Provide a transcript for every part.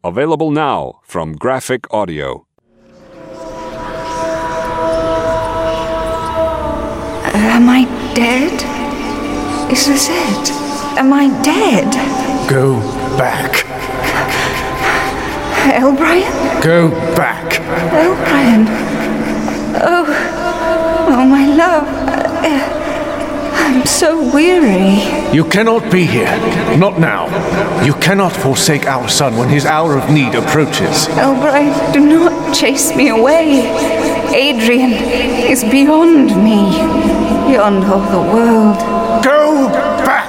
Available now from Graphic Audio. Am I dead? Is this it? Am I dead? Go back. Elbrian? Go back. Elbrian. Oh, my love. I'm so weary. You cannot be here. Not now. You cannot forsake our son when his hour of need approaches. Elbrian, do not chase me away. Adrian is beyond me. Beyond all the world. Go back!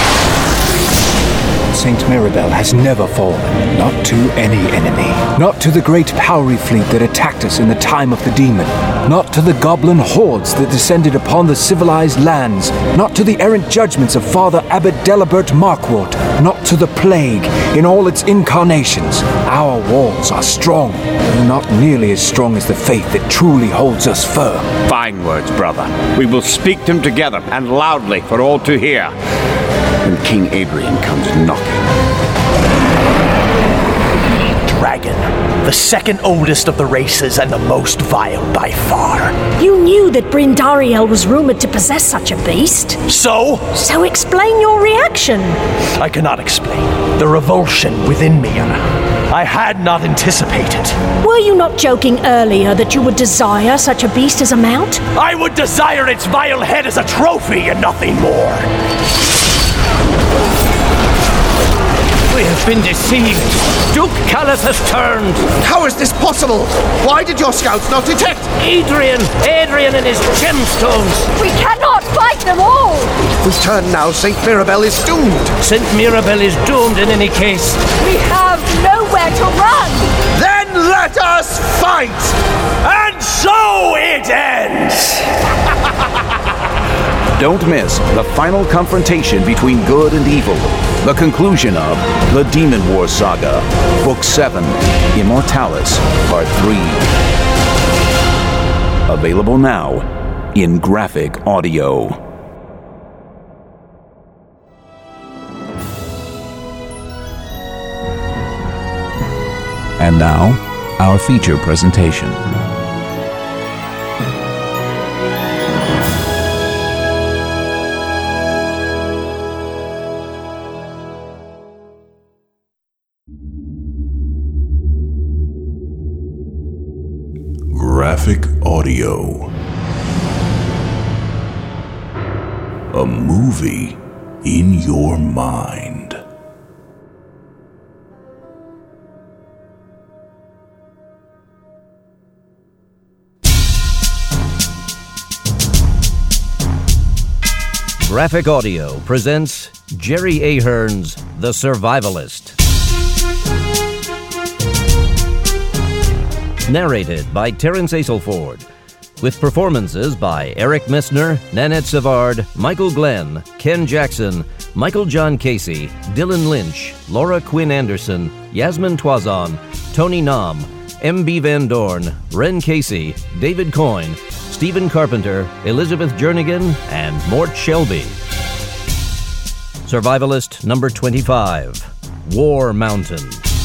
Saint Mirabel has never fallen, not to any enemy. Not to the great Powery fleet that attacked us in the time of the demon. Not to the goblin hordes that descended upon the civilized lands. Not to the errant judgments of Father Abbot Delibert Markwort. Not to the plague in all its incarnations. Our walls are strong, but not nearly as strong as the faith that truly holds us firm. Fine words, brother. We will speak them together and loudly for all to hear. When King Adrian comes knocking. Dragon, the second oldest of the races and the most vile by far. You knew that Brindariel was rumored to possess such a beast. So? So explain your reaction. I cannot explain. The revulsion within me, I had not anticipated. Were you not joking earlier that you would desire such a beast as a mount? I would desire its vile head as a trophy and nothing more. We have been deceived. Duke Callus has turned. How is this possible? Why did your scouts not detect? Adrian and his gemstones. We cannot fight them all. If we turn now, Saint Mirabel is doomed. Saint Mirabel is doomed in any case. We have nowhere to run. Then let us fight! And so it ends! Don't miss the final confrontation between good and evil. The conclusion of the Demon Wars Saga, Book 7, Immortalis, Part 3. Available now in Graphic Audio. And now, our feature presentation. Graphic Audio. A movie in your mind. Graphic Audio presents Jerry Ahern's The Survivalist. Narrated by Terence Aselford, with performances by Eric Messner, Nanette Savard, Michael Glenn, Ken Jackson, Michael John Casey, Dylan Lynch, Laura Quinn Anderson, Yasmin Toison, Tony Nam, M.B. Van Dorn, Ren Casey, David Coyne, Stephen Carpenter, Elizabeth Jernigan, and Mort Shelby. Survivalist number 25, War Mountain.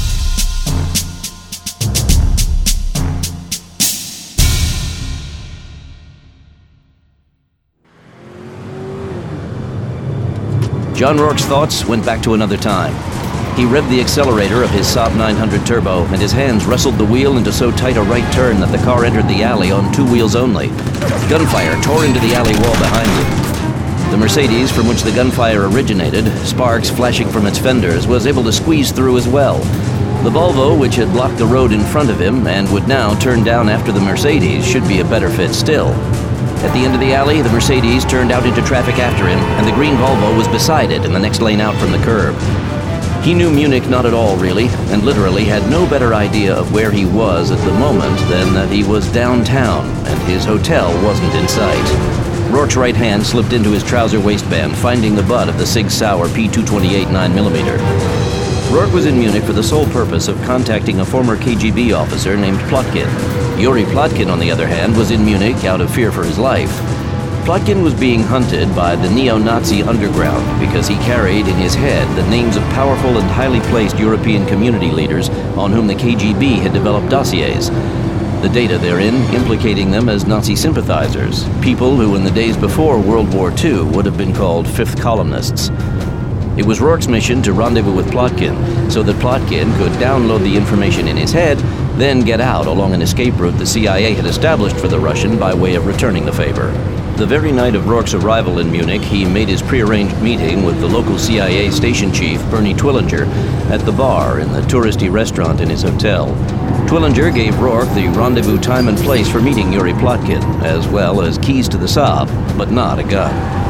John Rourke's thoughts went back to another time. He revved the accelerator of his Saab 900 Turbo, and his hands wrestled the wheel into so tight a right turn that the car entered the alley on two wheels only. Gunfire tore into the alley wall behind him. The Mercedes, from which the gunfire originated, sparks flashing from its fenders, was able to squeeze through as well. The Volvo, which had blocked the road in front of him and would now turn down after the Mercedes, should be a better fit still. At the end of the alley, the Mercedes turned out into traffic after him, and the green Volvo was beside it in the next lane out from the curb. He knew Munich not at all, really, and literally had no better idea of where he was at the moment than that he was downtown, and his hotel wasn't in sight. Rourke's right hand slipped into his trouser waistband, finding the butt of the Sig Sauer P228 9mm. Rourke was in Munich for the sole purpose of contacting a former KGB officer named Plotkin. Yuri Plotkin, on the other hand, was in Munich out of fear for his life. Plotkin was being hunted by the neo-Nazi underground because he carried in his head the names of powerful and highly placed European community leaders on whom the KGB had developed dossiers. The data therein implicating them as Nazi sympathizers, people who in the days before World War II would have been called fifth columnists. It was Rourke's mission to rendezvous with Plotkin so that Plotkin could download the information in his head, then get out along an escape route the CIA had established for the Russian by way of returning the favor. The very night of Rourke's arrival in Munich, he made his prearranged meeting with the local CIA station chief, Bernie Twillinger, at the bar in the touristy restaurant in his hotel. Twillinger gave Rourke the rendezvous time and place for meeting Yuri Plotkin, as well as keys to the Saab, but not a gun.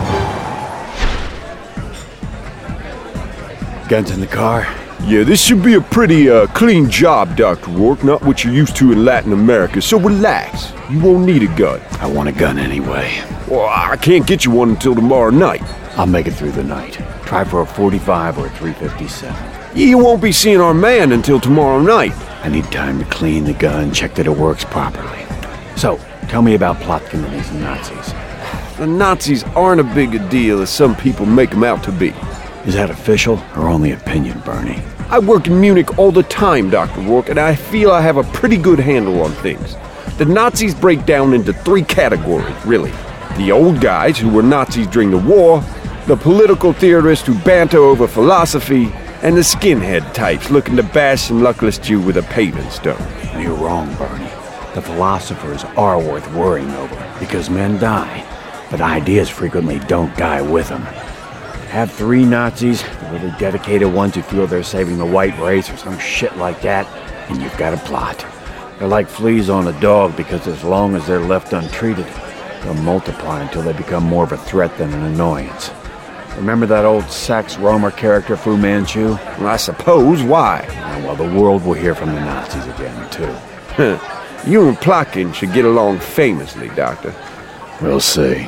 Guns in the car? Yeah, this should be a pretty clean job, Dr. Rourke. Not what you're used to in Latin America, so relax. You won't need a gun. I want a gun anyway. Well, I can't get you one until tomorrow night. I'll make it through the night. Try for a 45 or a 357. You won't be seeing our man until tomorrow night. I need time to clean the gun, check that it works properly. So, tell me about Plotkin and these Nazis. The Nazis aren't a big a deal as some people make them out to be. Is that official or only opinion, Bernie? I work in Munich all the time, Dr. Rourke, and I feel I have a pretty good handle on things. The Nazis break down into three categories, really. The old guys who were Nazis during the war, the political theorists who banter over philosophy, and the skinhead types looking to bash some luckless Jew with a paving stone. You're wrong, Bernie. The philosophers are worth worrying over, because men die, but ideas frequently don't die with them. Have three Nazis, the really dedicated ones who feel they're saving the white race or some shit like that, and you've got a plot. They're like fleas on a dog because as long as they're left untreated, they'll multiply until they become more of a threat than an annoyance. Remember that old Sax Rohmer character, Fu Manchu? Well, I suppose. Why? Well, the world will hear from the Nazis again, too. You and Plotkin should get along famously, Doctor. We'll see.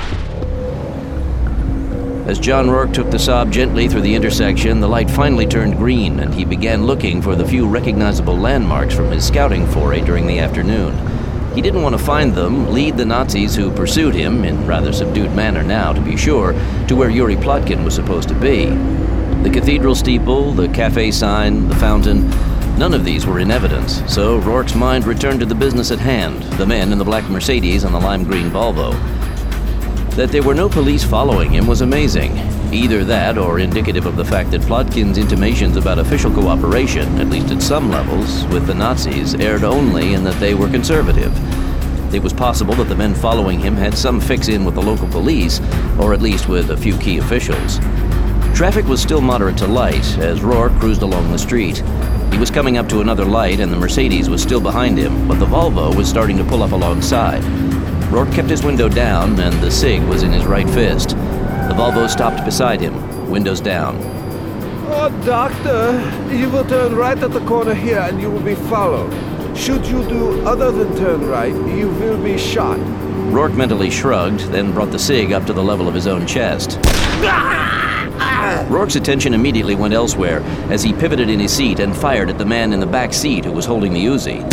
As John Rourke took the Saab gently through the intersection, the light finally turned green, and he began looking for the few recognizable landmarks from his scouting foray during the afternoon. He didn't want to find them, lead the Nazis who pursued him, in rather subdued manner now, to be sure, to where Yuri Plotkin was supposed to be. The cathedral steeple, the cafe sign, the fountain, none of these were in evidence, so Rourke's mind returned to the business at hand, the men in the black Mercedes and the lime green Volvo. That there were no police following him was amazing. Either that or indicative of the fact that Plotkin's intimations about official cooperation, at least at some levels, with the Nazis erred only in that they were conservative. It was possible that the men following him had some fix-in with the local police, or at least with a few key officials. Traffic was still moderate to light as Rourke cruised along the street. He was coming up to another light and the Mercedes was still behind him, but the Volvo was starting to pull up alongside. Rourke kept his window down, and the cig was in his right fist. The Volvo stopped beside him, windows down. Oh, Doctor, you will turn right at the corner here and you will be followed. Should you do other than turn right, you will be shot. Rourke mentally shrugged, then brought the cig up to the level of his own chest. Rourke's attention immediately went elsewhere as he pivoted in his seat and fired at the man in the back seat who was holding the Uzi.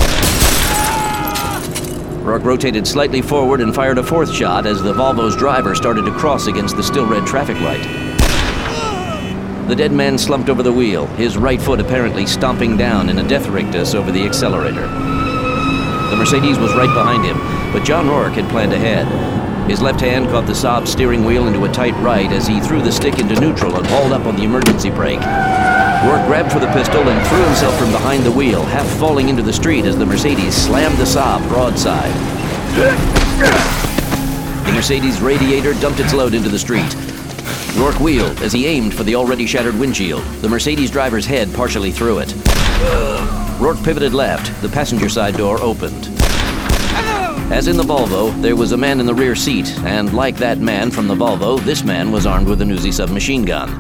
Rourke rotated slightly forward and fired a fourth shot as the Volvo's driver started to cross against the still red traffic light. The dead man slumped over the wheel, his right foot apparently stomping down in a death rictus over the accelerator. The Mercedes was right behind him, but John Rourke had planned ahead. His left hand caught the Saab steering wheel into a tight right as he threw the stick into neutral and hauled up on the emergency brake. Rourke grabbed for the pistol and threw himself from behind the wheel, half falling into the street as the Mercedes slammed the Saab broadside. The Mercedes radiator dumped its load into the street. Rourke wheeled as he aimed for the already shattered windshield, the Mercedes driver's head partially through it. Rourke pivoted left, the passenger side door opened. As in the Volvo, there was a man in the rear seat, and like that man from the Volvo, this man was armed with an Uzi submachine gun.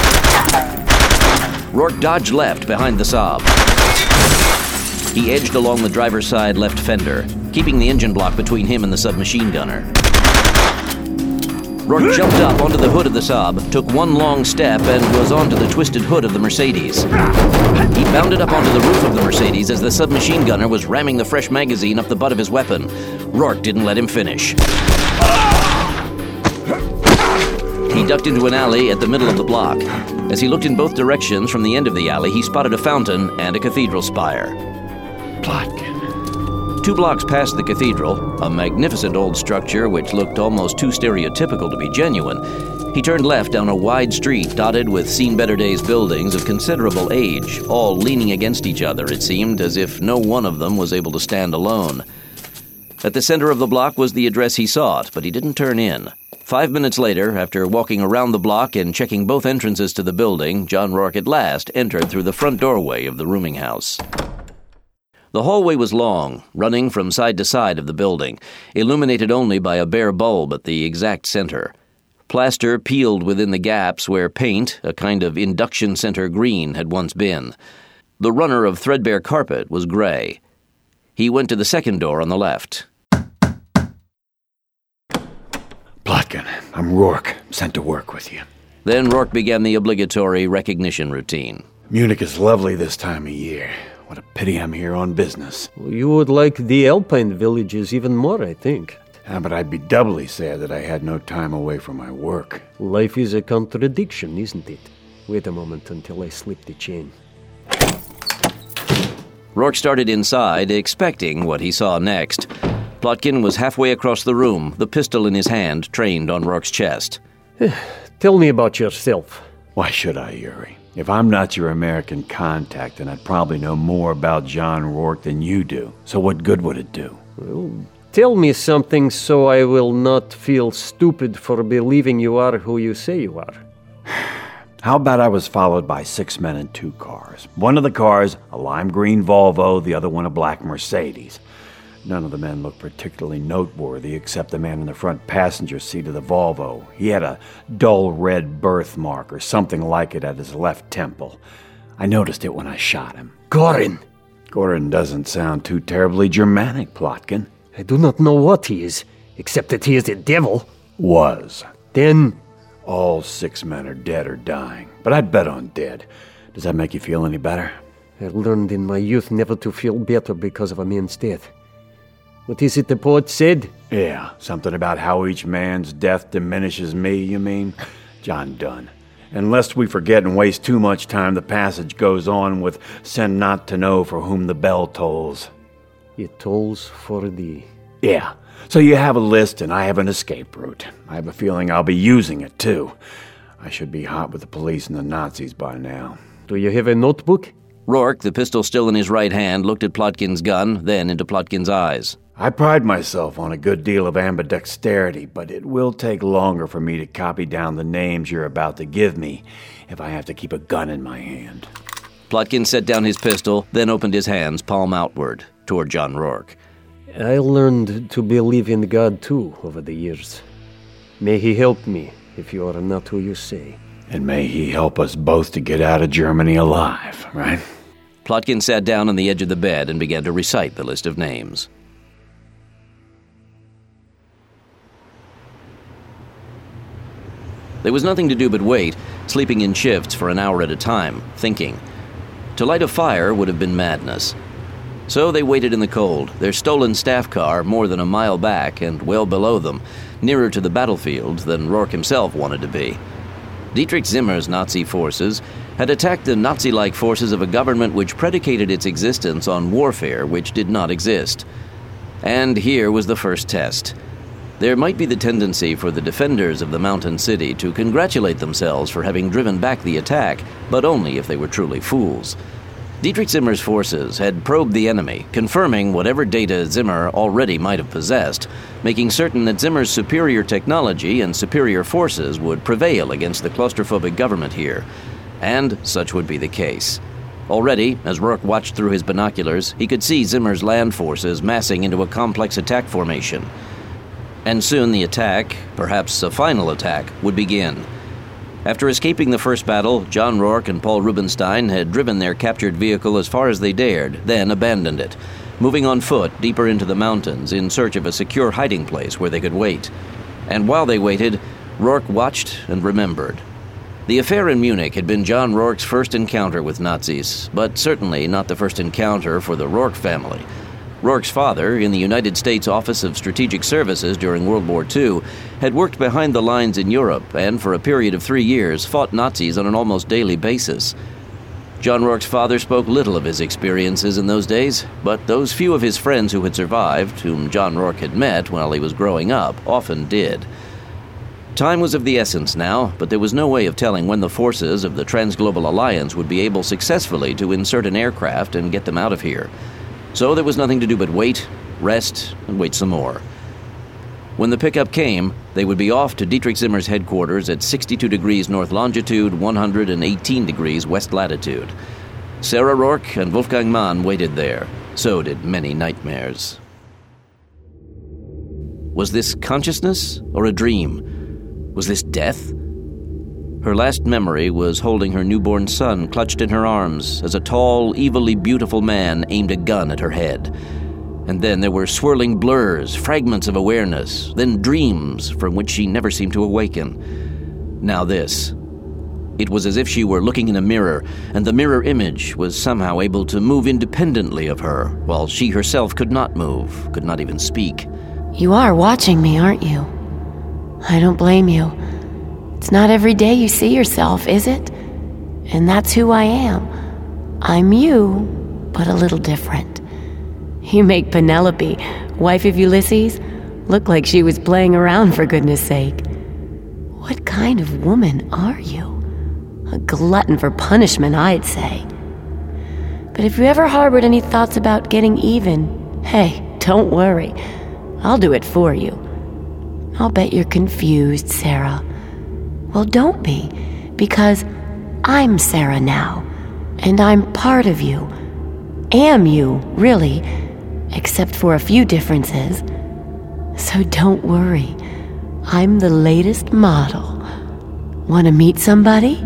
Rourke dodged left behind the Saab. He edged along the driver's side left fender, keeping the engine block between him and the submachine gunner. Rourke jumped up onto the hood of the Saab, took one long step, and was onto the twisted hood of the Mercedes. He bounded up onto the roof of the Mercedes as the submachine gunner was ramming the fresh magazine up the butt of his weapon. Rourke didn't let him finish. He ducked into an alley at the middle of the block. As he looked in both directions from the end of the alley, he spotted a fountain and a cathedral spire. Plotkin. 2 blocks past the cathedral, a magnificent old structure which looked almost too stereotypical to be genuine, he turned left down a wide street dotted with seen-better-days buildings of considerable age, all leaning against each other, it seemed, as if no one of them was able to stand alone. At the center of the block was the address he sought, but he didn't turn in. 5 minutes later, after walking around the block and checking both entrances to the building, John Rourke at last entered through the front doorway of the rooming house. The hallway was long, running from side to side of the building, illuminated only by a bare bulb at the exact center. Plaster peeled within the gaps where paint, a kind of induction center green, had once been. The runner of threadbare carpet was gray. He went to the second door on the left. Plotkin, I'm Rourke, sent to work with you. Then Rourke began the obligatory recognition routine. Munich is lovely this time of year. What a pity I'm here on business. You would like the Alpine villages even more, I think. But I'd be doubly sad that I had no time away from my work. Life is a contradiction, isn't it? Wait a moment until I slip the chain. Rourke started inside, expecting what he saw next. Plotkin was halfway across the room, the pistol in his hand, trained on Rourke's chest. Tell me about yourself. Why should I, Yuri? If I'm not your American contact, then I'd probably know more about John Rourke than you do. So what good would it do? Well, tell me something so I will not feel stupid for believing you are who you say you are. How about I was followed by 6 men in 2 cars? One of the cars, a lime green Volvo, the other one a black Mercedes. None of the men looked particularly noteworthy except the man in the front passenger seat of the Volvo. He had a dull red birthmark or something like it at his left temple. I noticed it when I shot him. Gorin! Gorin doesn't sound too terribly Germanic, Plotkin. I do not know what he is, except that he is the devil. Was. Then... All 6 men are dead or dying, but I'd bet on dead. Does that make you feel any better? I learned in my youth never to feel better because of a man's death. What is it the poet said? Yeah, something about how each man's death diminishes me, you mean? John Donne. And lest we forget and waste too much time, the passage goes on with, "Send not to know for whom the bell tolls." It tolls for thee. Yeah, so you have a list and I have an escape route. I have a feeling I'll be using it, too. I should be hot with the police and the Nazis by now. Do you have a notebook? Rourke, the pistol still in his right hand, looked at Plotkin's gun, then into Plotkin's eyes. I pride myself on a good deal of ambidexterity, but it will take longer for me to copy down the names you're about to give me if I have to keep a gun in my hand. Plotkin set down his pistol, then opened his hands palm outward toward John Rourke. I learned to believe in God, too, over the years. May he help me, if you are not who you say. And may he help us both to get out of Germany alive, right? Plotkin sat down on the edge of the bed and began to recite the list of names. There was nothing to do but wait, sleeping in shifts for an hour at a time, thinking. To light a fire would have been madness. So they waited in the cold, their stolen staff car more than a mile back and well below them, nearer to the battlefield than Rourke himself wanted to be. Dietrich Zimmer's Nazi forces had attacked the Nazi-like forces of a government which predicated its existence on warfare which did not exist. And here was the first test. There might be the tendency for the defenders of the mountain city to congratulate themselves for having driven back the attack, but only if they were truly fools. Dietrich Zimmer's forces had probed the enemy, confirming whatever data Zimmer already might have possessed, making certain that Zimmer's superior technology and superior forces would prevail against the claustrophobic government here. And such would be the case. Already, as Rourke watched through his binoculars, he could see Zimmer's land forces massing into a complex attack formation. And soon the attack, perhaps a final attack, would begin. After escaping the first battle, John Rourke and Paul Rubenstein had driven their captured vehicle as far as they dared, then abandoned it, moving on foot deeper into the mountains in search of a secure hiding place where they could wait. And while they waited, Rourke watched and remembered. The affair in Munich had been John Rourke's first encounter with Nazis, but certainly not the first encounter for the Rourke family. Rourke's father, in the United States Office of Strategic Services during World War II, had worked behind the lines in Europe and, for a period of 3 years, fought Nazis on an almost daily basis. John Rourke's father spoke little of his experiences in those days, but those few of his friends who had survived, whom John Rourke had met while he was growing up, often did. Time was of the essence now, but there was no way of telling when the forces of the Transglobal Alliance would be able successfully to insert an aircraft and get them out of here. So there was nothing to do but wait, rest, and wait some more. When the pickup came, they would be off to Dietrich Zimmer's headquarters at 62 degrees north longitude, 118 degrees west latitude. Sarah Rourke and Wolfgang Mann waited there. So did many nightmares. Was this consciousness or a dream? Was this death? Her last memory was holding her newborn son clutched in her arms as a tall, evilly beautiful man aimed a gun at her head. And then there were swirling blurs, fragments of awareness, then dreams from which she never seemed to awaken. Now this. It was as if she were looking in a mirror, and the mirror image was somehow able to move independently of her, while she herself could not move, could not even speak. You are watching me, aren't you? I don't blame you. It's not every day you see yourself, is it? And that's who I am. I'm you, but a little different. You make Penelope, wife of Ulysses, look like she was playing around, for goodness sake. What kind of woman are you? A glutton for punishment, I'd say. But if you ever harbored any thoughts about getting even, hey, don't worry. I'll do it for you. I'll bet you're confused, Sarah. Well, don't be, because I'm Sarah now, and I'm part of you. Am you, really, except for a few differences. So don't worry. I'm the latest model. Want to meet somebody?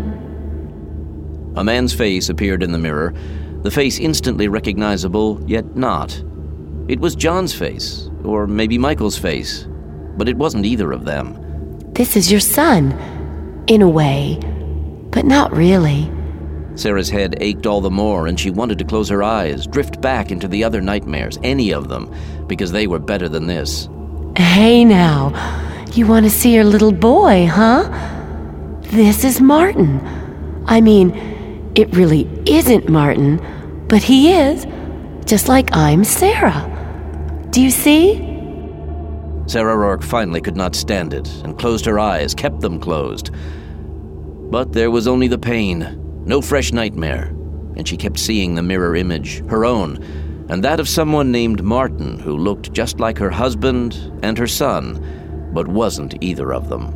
A man's face appeared in the mirror, the face instantly recognizable, yet not. It was John's face, or maybe Michael's face, but it wasn't either of them. This is your son, in a way, but not really. Sarah's head ached all the more, and she wanted to close her eyes, drift back into the other nightmares, any of them, because they were better than this. Hey now, you want to see your little boy, huh? This is Martin. I mean, it really isn't Martin, but he is, just like I'm Sarah. Do you see? Sarah Rourke finally could not stand it, and closed her eyes, kept them closed. But there was only the pain. No fresh nightmare, and she kept seeing the mirror image, her own, and that of someone named Martin who looked just like her husband and her son, but wasn't either of them.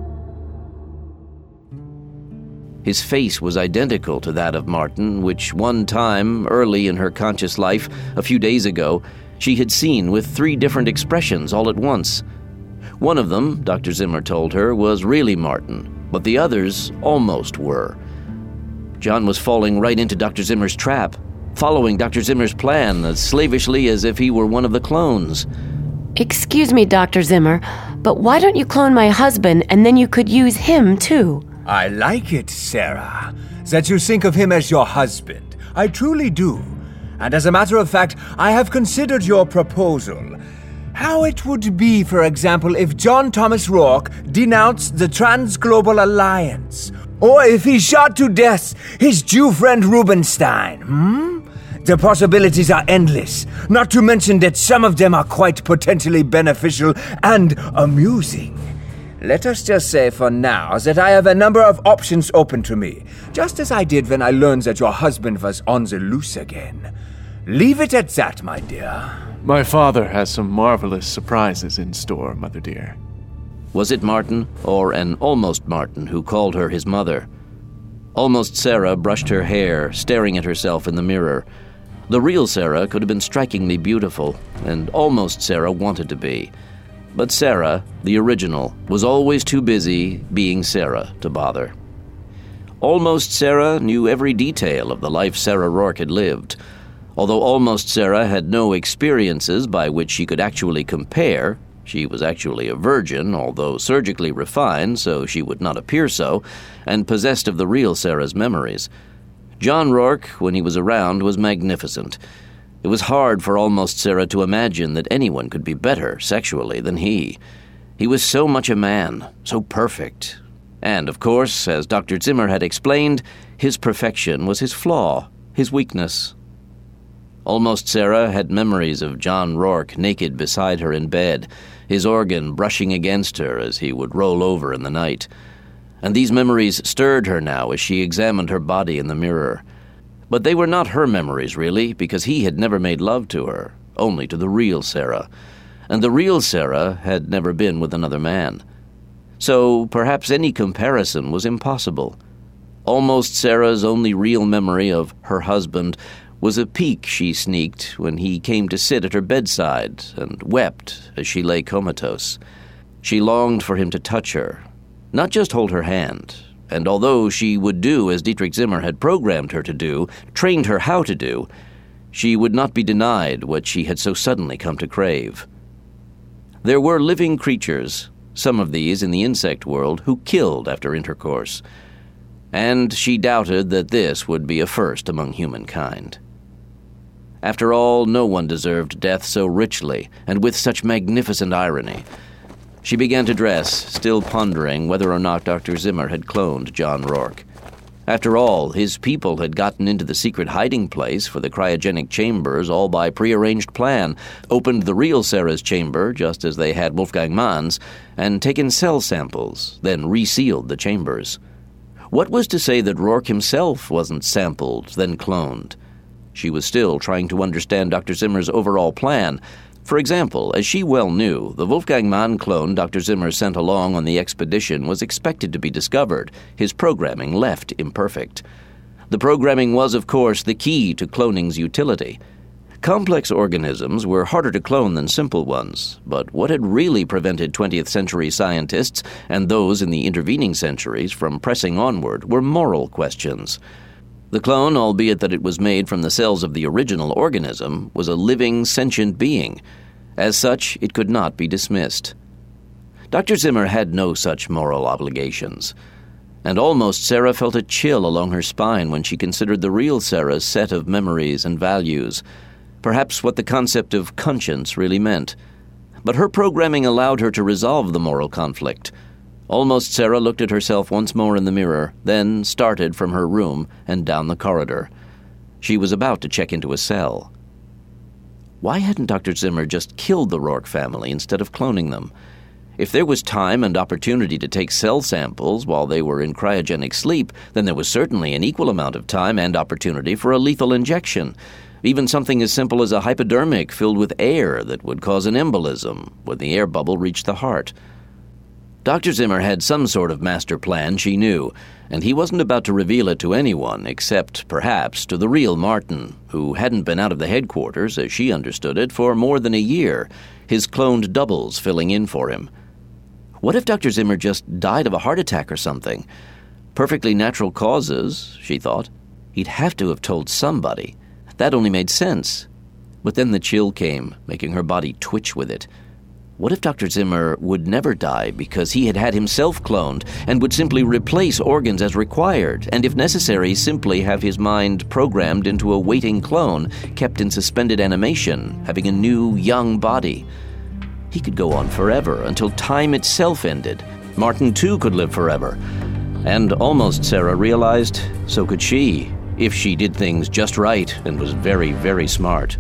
His face was identical to that of Martin, which one time, early in her conscious life, a few days ago, she had seen with 3 different expressions all at once. One of them, Dr. Zimmer told her, was really Martin, but the others almost were. John was falling right into Dr. Zimmer's trap, following Dr. Zimmer's plan as slavishly as if he were one of the clones. Excuse me, Dr. Zimmer, but why don't you clone my husband and then you could use him too? I like it, Sarah, that you think of him as your husband. I truly do. And as a matter of fact, I have considered your proposal. How it would be, for example, if John Thomas Rourke denounced the Transglobal Alliance, or if he shot to death his Jew friend Rubinstein, The possibilities are endless, not to mention that some of them are quite potentially beneficial and amusing. Let us just say for now that I have a number of options open to me, just as I did when I learned that your husband was on the loose again. Leave it at that, my dear. My father has some marvelous surprises in store, Mother dear. Was it Martin, or an almost Martin, who called her his mother? Almost Sarah brushed her hair, staring at herself in the mirror. The real Sarah could have been strikingly beautiful, and almost Sarah wanted to be. But Sarah, the original, was always too busy being Sarah to bother. Almost Sarah knew every detail of the life Sarah Rourke had lived. Although Almost Sarah had no experiences by which she could actually compare, she was actually a virgin, although surgically refined so she would not appear so, and possessed of the real Sarah's memories. John Rourke, when he was around, was magnificent. It was hard for Almost Sarah to imagine that anyone could be better sexually than he. He was so much a man, so perfect. And, of course, as Dr. Zimmer had explained, his perfection was his flaw, his weakness. Almost Sarah had memories of John Rourke naked beside her in bed, his organ brushing against her as he would roll over in the night. And these memories stirred her now as she examined her body in the mirror. But they were not her memories, really, because he had never made love to her, only to the real Sarah. And the real Sarah had never been with another man. So perhaps any comparison was impossible. Almost Sarah's only real memory of her husband was a peek she sneaked when he came to sit at her bedside and wept as she lay comatose. She longed for him to touch her, not just hold her hand, and although she would do as Dietrich Zimmer had programmed her to do, trained her how to do, she would not be denied what she had so suddenly come to crave. There were living creatures, some of these in the insect world, who killed after intercourse, and she doubted that this would be a first among humankind. After all, no one deserved death so richly and with such magnificent irony. She began to dress, still pondering whether or not Dr. Zimmer had cloned John Rourke. After all, his people had gotten into the secret hiding place for the cryogenic chambers all by prearranged plan, opened the real Sarah's chamber just as they had Wolfgang Mann's, and taken cell samples, then resealed the chambers. What was to say that Rourke himself wasn't sampled, then cloned? She was still trying to understand Dr. Zimmer's overall plan. For example, as she well knew, the Wolfgang Mann clone Dr. Zimmer sent along on the expedition was expected to be discovered, his programming left imperfect. The programming was, of course, the key to cloning's utility. Complex organisms were harder to clone than simple ones, but what had really prevented 20th century scientists and those in the intervening centuries from pressing onward were moral questions. The clone, albeit that it was made from the cells of the original organism, was a living, sentient being. As such, it could not be dismissed. Dr. Zimmer had no such moral obligations, and almost Sarah felt a chill along her spine when she considered the real Sarah's set of memories and values, perhaps what the concept of conscience really meant. But her programming allowed her to resolve the moral conflict. Almost Sarah looked at herself once more in the mirror, then started from her room and down the corridor. She was about to check into a cell. Why hadn't Dr. Zimmer just killed the Rourke family instead of cloning them? If there was time and opportunity to take cell samples while they were in cryogenic sleep, then there was certainly an equal amount of time and opportunity for a lethal injection. Even something as simple as a hypodermic filled with air that would cause an embolism when the air bubble reached the heart. Dr. Zimmer had some sort of master plan, she knew, and he wasn't about to reveal it to anyone except, perhaps, to the real Martin, who hadn't been out of the headquarters, as she understood it, for more than a year, his cloned doubles filling in for him. What if Dr. Zimmer just died of a heart attack or something? Perfectly natural causes, she thought. He'd have to have told somebody. That only made sense. But then the chill came, making her body twitch with it. What if Dr. Zimmer would never die because he had himself cloned and would simply replace organs as required, and if necessary, simply have his mind programmed into a waiting clone, kept in suspended animation, having a new, young body? He could go on forever, until time itself ended. Martin, too, could live forever. And almost Sarah realized, so could she, if she did things just right and was very, very smart.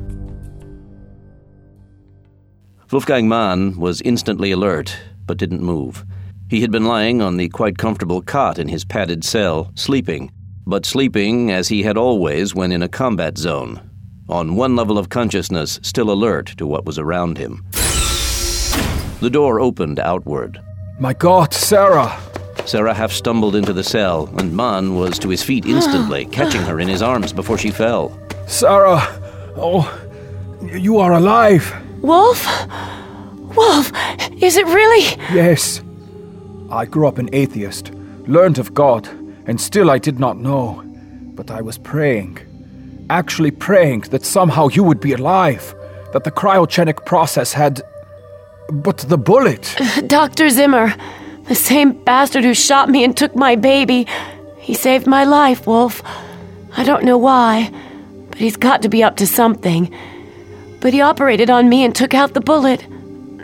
Wolfgang Mann was instantly alert, but didn't move. He had been lying on the quite comfortable cot in his padded cell, sleeping, but sleeping as he had always when in a combat zone, on one level of consciousness, still alert to what was around him. The door opened outward. My God, Sarah! Sarah half stumbled into the cell, and Mann was to his feet instantly, catching her in his arms before she fell. Sarah! Oh, you are alive! Wolf? Wolf, is it really? Yes. I grew up an atheist, learned of God, and still I did not know. But I was praying, actually praying that somehow you would be alive, that the cryogenic process had... But the bullet... Dr. Zimmer, the same bastard who shot me and took my baby. He saved my life, Wolf. I don't know why, but he's got to be up to something. But he operated on me and took out the bullet.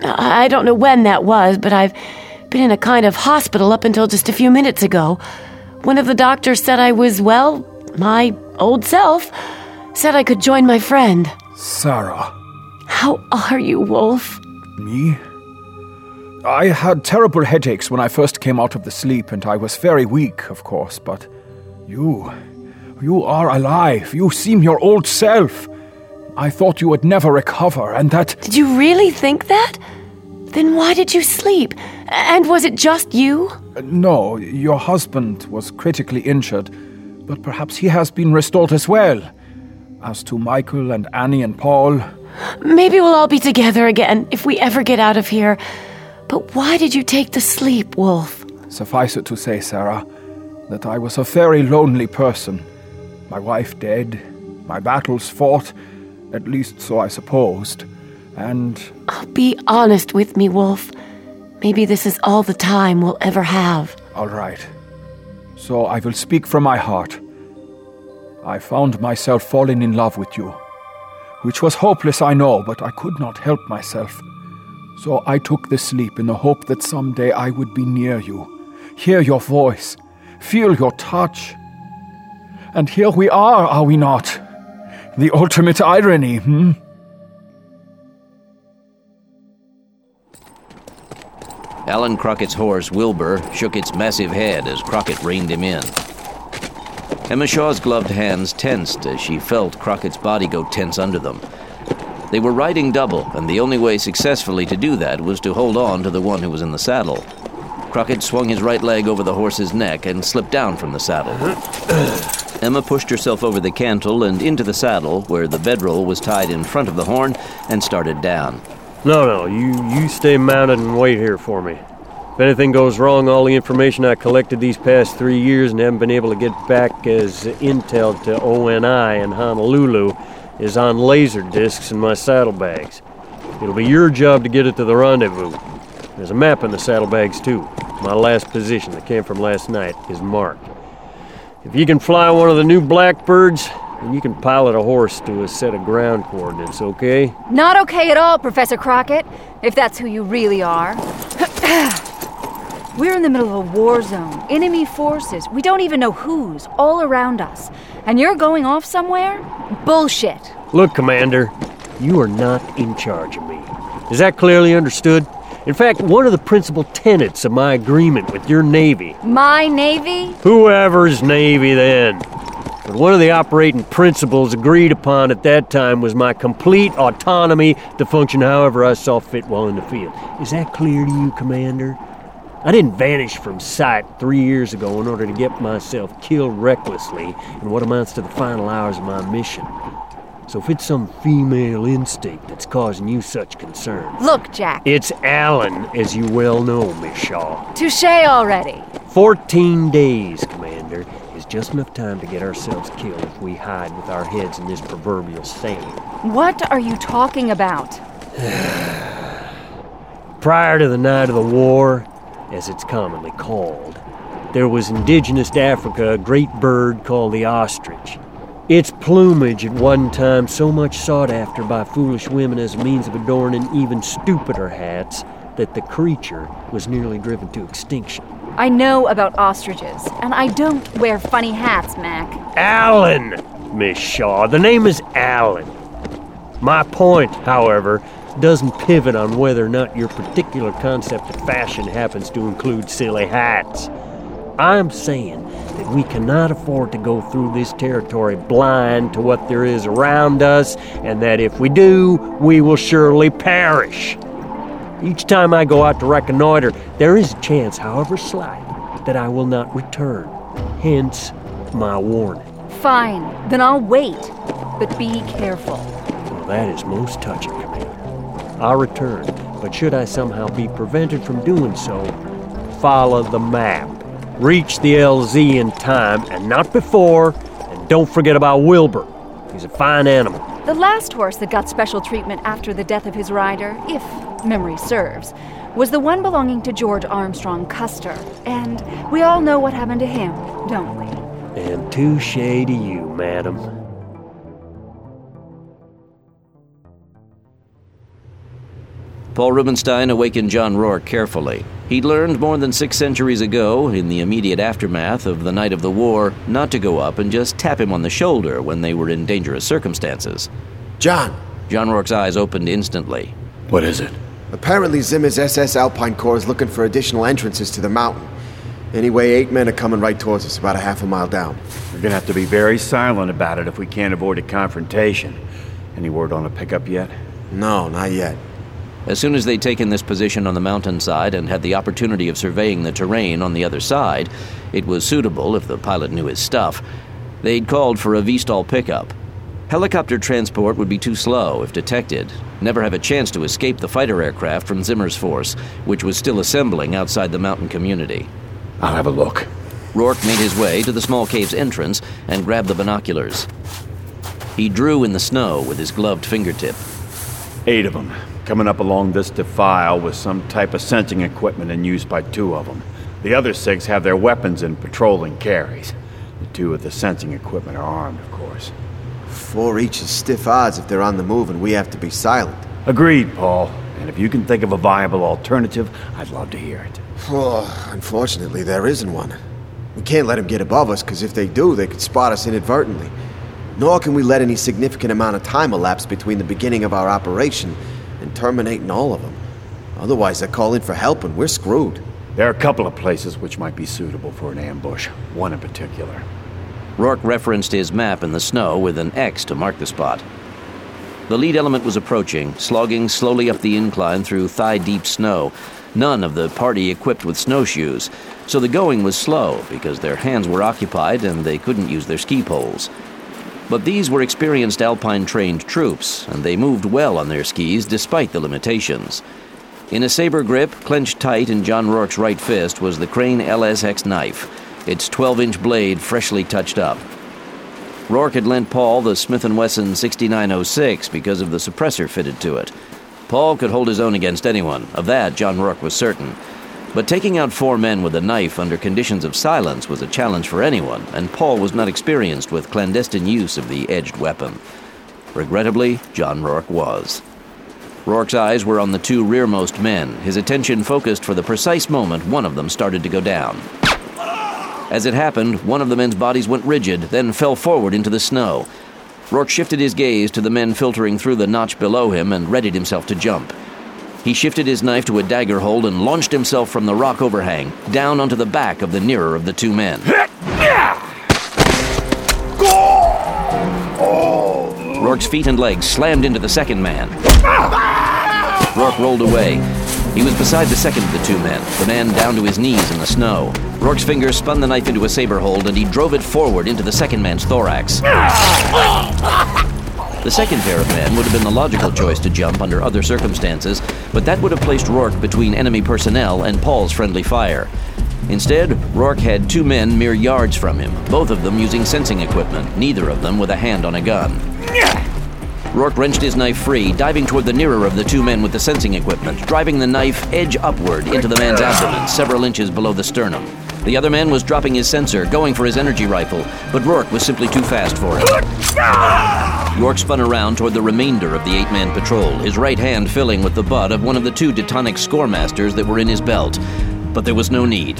I don't know when that was, but I've been in a kind of hospital up until just a few minutes ago. One of the doctors said I was, well, my old self. Said I could join my friend. Sarah. How are you, Wolf? Me? I had terrible headaches when I first came out of the sleep, and I was very weak, of course, but you are alive. You seem your old self. I thought you would never recover, and that... Did you really think that? Then why did you sleep? And was it just you? No, your husband was critically injured, but perhaps he has been restored as well. As to Michael and Annie and Paul... Maybe we'll all be together again if we ever get out of here. But why did you take the sleep, Wolf? Suffice it to say, Sarah, that I was a very lonely person. My wife dead, my battles fought, at least so I supposed, and... Oh, be honest with me, Wolf. Maybe this is all the time we'll ever have. All right. So I will speak from my heart. I found myself falling in love with you, which was hopeless, I know, but I could not help myself. So I took the sleep in the hope that someday I would be near you, hear your voice, feel your touch. And here we are we not? The ultimate irony, Alan Crockett's horse, Wilbur, shook its massive head as Crockett reined him in. Emma Shaw's gloved hands tensed as she felt Crockett's body go tense under them. They were riding double, and the only way successfully to do that was to hold on to the one who was in the saddle. Crockett swung his right leg over the horse's neck and slipped down from the saddle. Emma pushed herself over the cantle and into the saddle, where the bedroll was tied in front of the horn, and started down. No, you stay mounted and wait here for me. If anything goes wrong, all the information I collected these past 3 years and haven't been able to get back as intel to ONI in Honolulu is on laser discs in my saddlebags. It'll be your job to get it to the rendezvous. There's a map in the saddlebags, too. My last position that came from last night is marked. If you can fly one of the new Blackbirds, then you can pilot a horse to a set of ground coordinates, okay? Not okay at all, Professor Crockett, if that's who you really are. We're in the middle of a war zone. Enemy forces. We don't even know whose, all around us. And you're going off somewhere? Bullshit. Look, Commander, you are not in charge of me. Is that clearly understood? In fact, one of the principal tenets of my agreement with your Navy... My Navy? Whoever's Navy, then. But one of the operating principles agreed upon at that time was my complete autonomy to function however I saw fit while in the field. Is that clear to you, Commander? I didn't vanish from sight 3 years ago in order to get myself killed recklessly in what amounts to the final hours of my mission. So if it's some female instinct that's causing you such concern... Look, Jack. It's Alan, as you well know, Miss Shaw. Touché already. 14 days, Commander, is just enough time to get ourselves killed if we hide with our heads in this proverbial sand. What are you talking about? Prior to the night of the war, as it's commonly called, there was indigenous to Africa a great bird called the ostrich. Its plumage at one time so much sought after by foolish women as a means of adorning even stupider hats that the creature was nearly driven to extinction. I know about ostriches, and I don't wear funny hats, Mac. Alan, Miss Shaw. The name is Alan. My point, however, doesn't pivot on whether or not your particular concept of fashion happens to include silly hats. I'm saying that we cannot afford to go through this territory blind to what there is around us, and that if we do, we will surely perish. Each time I go out to reconnoiter, there is a chance, however slight, that I will not return. Hence, my warning. Fine, then I'll wait, but be careful. Well, that is most touching, Commander. I'll return, but should I somehow be prevented from doing so, follow the map. Reach the LZ in time, and not before, and don't forget about Wilbur. He's a fine animal. The last horse that got special treatment after the death of his rider, if memory serves, was the one belonging to George Armstrong Custer. And we all know what happened to him, don't we? And touché to you, madam. Paul Rubinstein awakened John Rourke carefully. He'd learned more than 6 centuries ago, in the immediate aftermath of the night of the war, not to go up and just tap him on the shoulder when they were in dangerous circumstances. John! John Rourke's eyes opened instantly. What is it? Apparently Zimmer's SS Alpine Corps is looking for additional entrances to the mountain. Anyway, 8 men are coming right towards us, about a half a mile down. We're gonna have to be very silent about it if we can't avoid a confrontation. Any word on a pickup yet? No, not yet. As soon as they'd taken this position on the mountainside and had the opportunity of surveying the terrain on the other side, it was suitable if the pilot knew his stuff. They'd called for a VSTOL pickup. Helicopter transport would be too slow if detected, never have a chance to escape the fighter aircraft from Zimmer's force, which was still assembling outside the mountain community. I'll have a look. Rourke made his way to the small cave's entrance and grabbed the binoculars. He drew in the snow with his gloved fingertip. 8 of them, coming up along this defile with some type of sensing equipment in use by 2 of them. The other 6 have their weapons in patrolling carries. The 2 with the sensing equipment are armed, of course. 4 each is stiff odds if they're on the move and we have to be silent. Agreed, Paul. And if you can think of a viable alternative, I'd love to hear it. Unfortunately, there isn't one. We can't let them get above us, because if they do, they could spot us inadvertently. Nor can we let any significant amount of time elapse between the beginning of our operation and terminating all of them. Otherwise, they call in for help and we're screwed. There are a couple of places which might be suitable for an ambush, one in particular. Rourke referenced his map in the snow with an X to mark the spot. The lead element was approaching, slogging slowly up the incline through thigh-deep snow. None of the party equipped with snowshoes, so the going was slow because their hands were occupied and they couldn't use their ski poles. But these were experienced Alpine-trained troops, and they moved well on their skis despite the limitations. In a saber grip, clenched tight in John Rourke's right fist, was the Crane LSX knife, its 12-inch blade freshly touched up. Rourke had lent Paul the Smith & Wesson 6906 because of the suppressor fitted to it. Paul could hold his own against anyone, of that John Rourke was certain. But taking out 4 men with a knife under conditions of silence was a challenge for anyone, and Paul was not experienced with clandestine use of the edged weapon. Regrettably, John Rourke was. Rourke's eyes were on the 2 rearmost men, his attention focused for the precise moment one of them started to go down. As it happened, one of the men's bodies went rigid, then fell forward into the snow. Rourke shifted his gaze to the men filtering through the notch below him and readied himself to jump. He shifted his knife to a dagger hold and launched himself from the rock overhang, down onto the back of the nearer of the 2 men. Rourke's feet and legs slammed into the second man. Rourke rolled away. He was beside the second of the 2 men, the man down to his knees in the snow. Rourke's fingers spun the knife into a saber hold, and he drove it forward into the second man's thorax. The second pair of men would have been the logical choice to jump under other circumstances, but that would have placed Rourke between enemy personnel and Paul's friendly fire. Instead, Rourke had 2 men mere yards from him, both of them using sensing equipment, neither of them with a hand on a gun. Rourke wrenched his knife free, diving toward the nearer of the 2 men with the sensing equipment, driving the knife edge upward into the man's abdomen, several inches below the sternum. The other man was dropping his sensor, going for his energy rifle, but Rourke was simply too fast for him. Rourke spun around toward the remainder of the 8-man patrol, his right hand filling with the butt of one of the 2 Detonic Scoremasters that were in his belt. But there was no need.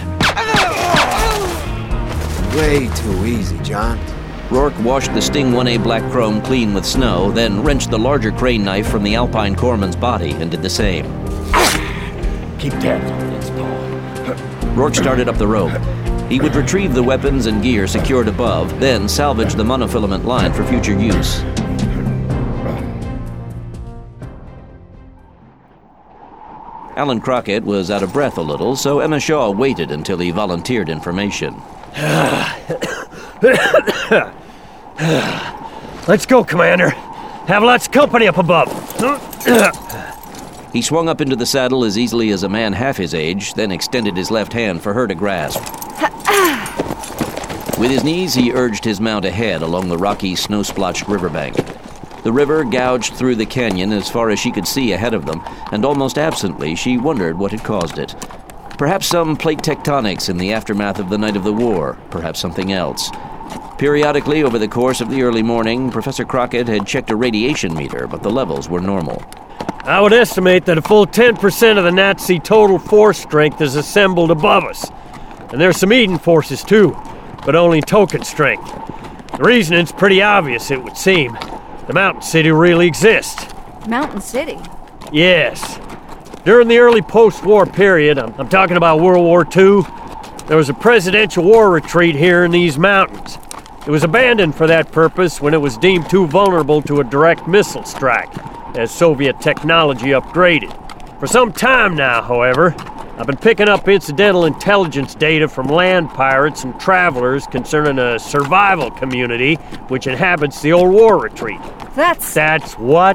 Way too easy, John. Rourke washed the Sting 1A black chrome clean with snow, then wrenched the larger crane knife from the Alpine corpsman's body and did the same. Keep tabs on this, Paul. Rourke started up the rope. He would retrieve the weapons and gear secured above, then salvage the monofilament line for future use. Alan Crockett was out of breath a little, so Emma Shaw waited until he volunteered information. Let's go, Commander. Have lots of company up above. He swung up into the saddle as easily as a man half his age, then extended his left hand for her to grasp. With his knees, he urged his mount ahead along the rocky, snow-splotched riverbank. The river gouged through the canyon as far as she could see ahead of them, and almost absently she wondered what had caused it. Perhaps some plate tectonics in the aftermath of the night of the war, perhaps something else. Periodically, over the course of the early morning, Professor Crockett had checked a radiation meter, but the levels were normal. I would estimate that a full 10% of the Nazi total force strength is assembled above us. And there's some Eden forces too, but only token strength. The reasoning's pretty obvious, it would seem. The Mountain City really exists. Mountain City? Yes. During the early post-war period, I'm talking about World War II, there was a presidential war retreat here in these mountains. It was abandoned for that purpose when it was deemed too vulnerable to a direct missile strike, as Soviet technology upgraded. For some time now, however, I've been picking up incidental intelligence data from land pirates and travelers concerning a survival community which inhabits the old war retreat. That's what?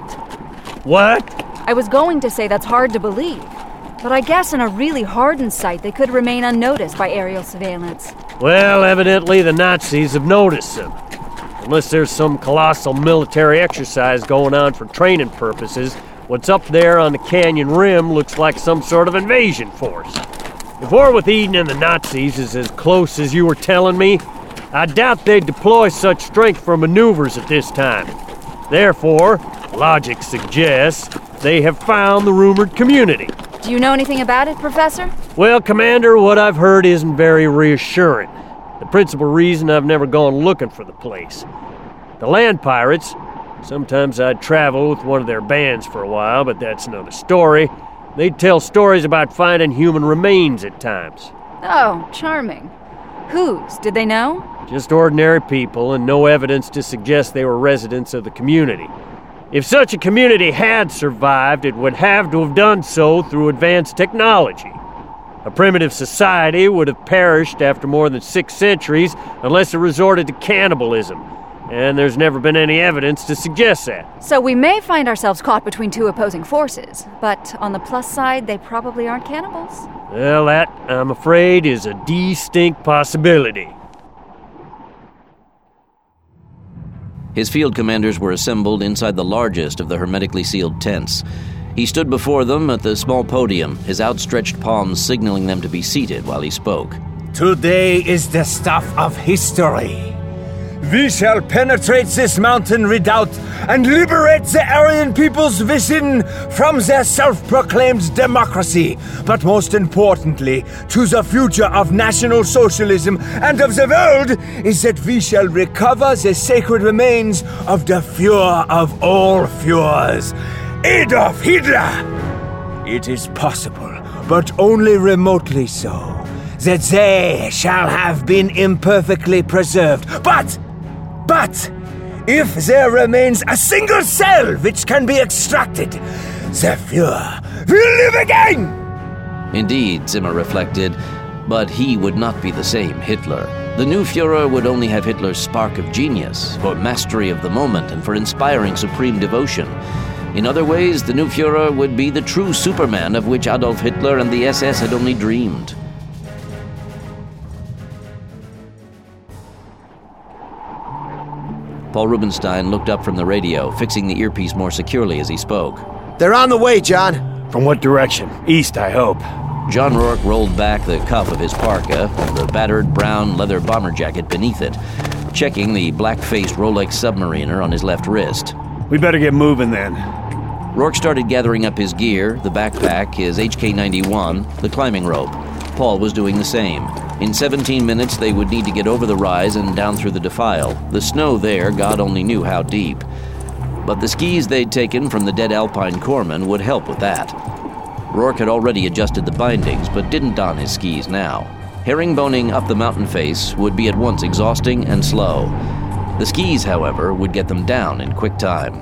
What? I was going to say that's hard to believe, but I guess in a really hardened site they could remain unnoticed by aerial surveillance. Well, evidently the Nazis have noticed them. Unless there's some colossal military exercise going on for training purposes, what's up there on the canyon rim looks like some sort of invasion force. If war with Eden and the Nazis is as close as you were telling me, I doubt they'd deploy such strength for maneuvers at this time. Therefore, logic suggests they have found the rumored community. Do you know anything about it, Professor? Well, Commander, what I've heard isn't very reassuring. The principal reason I've never gone looking for the place. The land pirates, sometimes I'd travel with one of their bands for a while, but that's another story. They'd tell stories about finding human remains at times. Oh, charming. Whose? Did they know? Just ordinary people, and no evidence to suggest they were residents of the community. If such a community had survived, it would have to have done so through advanced technology. A primitive society would have perished after more than 6 centuries unless it resorted to cannibalism, and there's never been any evidence to suggest that. So we may find ourselves caught between two opposing forces, but on the plus side, they probably aren't cannibals. Well, that, I'm afraid, is a distinct possibility. His field commanders were assembled inside the largest of the hermetically sealed tents. He stood before them at the small podium, his outstretched palms signaling them to be seated while he spoke. Today is the stuff of history. We shall penetrate this mountain redoubt and liberate the Aryan peoples within from their self-proclaimed democracy, but most importantly, to the future of National Socialism and of the world, is that we shall recover the sacred remains of the Führer of all Führers, Adolf Hitler! It is possible, but only remotely so, that they shall have been imperfectly preserved. But, if there remains a single cell which can be extracted, the Führer will live again! Indeed, Zimmer reflected, but he would not be the same Hitler. The new Führer would only have Hitler's spark of genius, for mastery of the moment and for inspiring supreme devotion. In other ways, the new Führer would be the true Superman of which Adolf Hitler and the SS had only dreamed. Paul Rubinstein looked up from the radio, fixing the earpiece more securely as he spoke. They're on the way, John. From what direction? East, I hope. John Rourke rolled back the cuff of his parka and the battered brown leather bomber jacket beneath it, checking the black-faced Rolex Submariner on his left wrist. We better get moving then. Rourke started gathering up his gear, the backpack, his HK-91, the climbing rope. Paul was doing the same. In 17 minutes, they would need to get over the rise and down through the defile. The snow there, God only knew how deep. But the skis they'd taken from the dead Alpine corpsman would help with that. Rourke had already adjusted the bindings, but didn't don his skis now. Herringboning up the mountain face would be at once exhausting and slow. The skis, however, would get them down in quick time.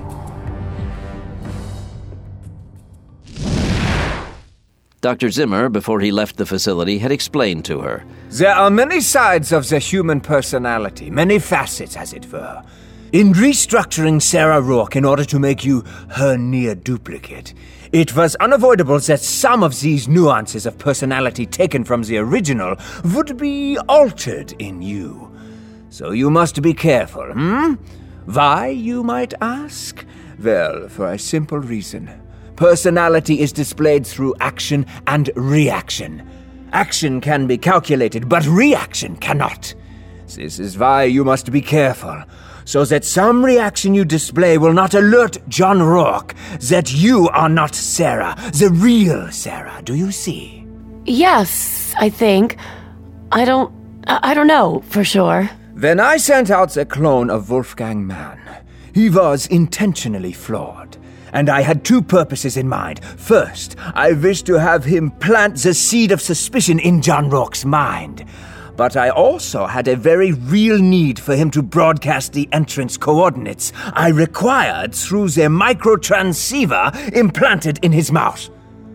Dr. Zimmer, before he left the facility, had explained to her. There are many sides of the human personality, many facets, as it were. In restructuring Sarah Rourke in order to make you her near duplicate, it was unavoidable that some of these nuances of personality taken from the original would be altered in you. So you must be careful, Why, you might ask? Well, for a simple reason. Personality is displayed through action and reaction. Action can be calculated, but reaction cannot. This is why you must be careful. so that some reaction you display will not alert John Rourke that you are not Sarah, the real Sarah. Do you see? Yes, I think. I don't know for sure. Then I sent out the clone of Wolfgang Mann. He was intentionally flawed, and I had two purposes in mind. First, I wished to have him plant the seed of suspicion in John Rourke's mind. But I also had a very real need for him to broadcast the entrance coordinates I required through the microtransceiver implanted in his mouth.